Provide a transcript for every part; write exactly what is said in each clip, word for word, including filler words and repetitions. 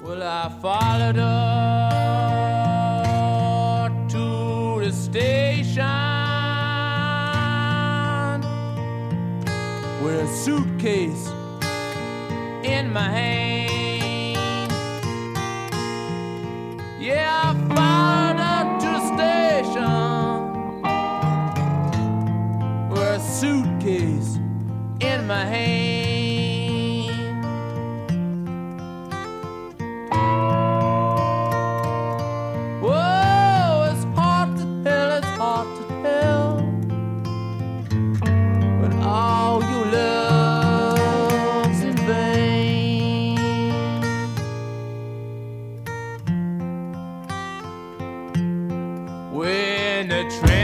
Well, I followed her to the station with a suitcase in my hand. Yeah, I followed her to the station with a suitcase in my hand. When the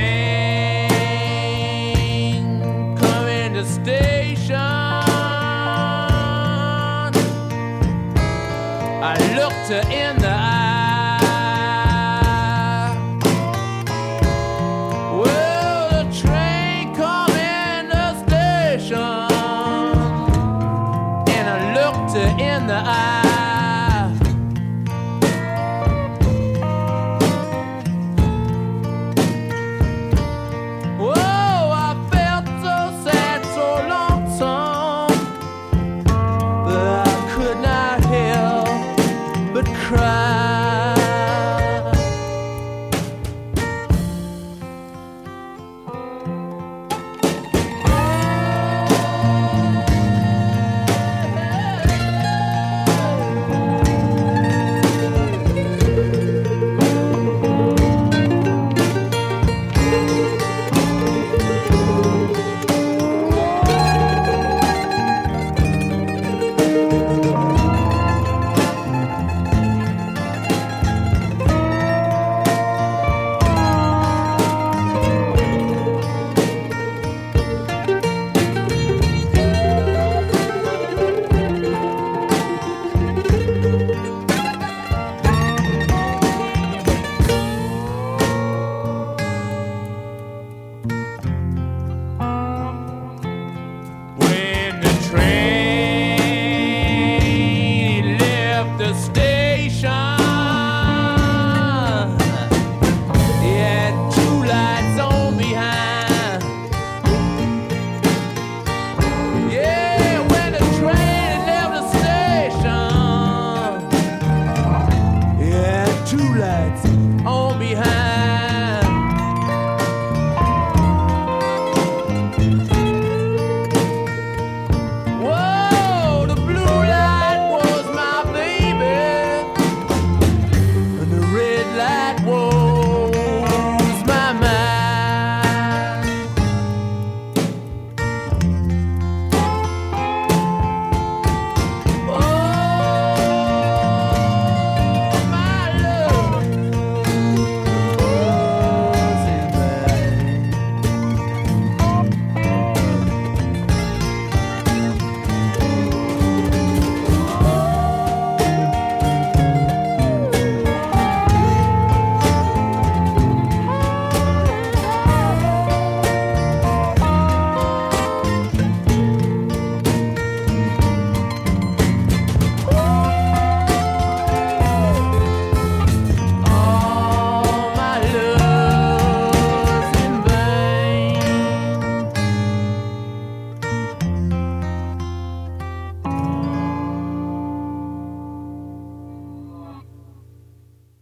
train come in the station, I looked her in the eye. Well, the train come in the station, and I looked her in the eye. Cry.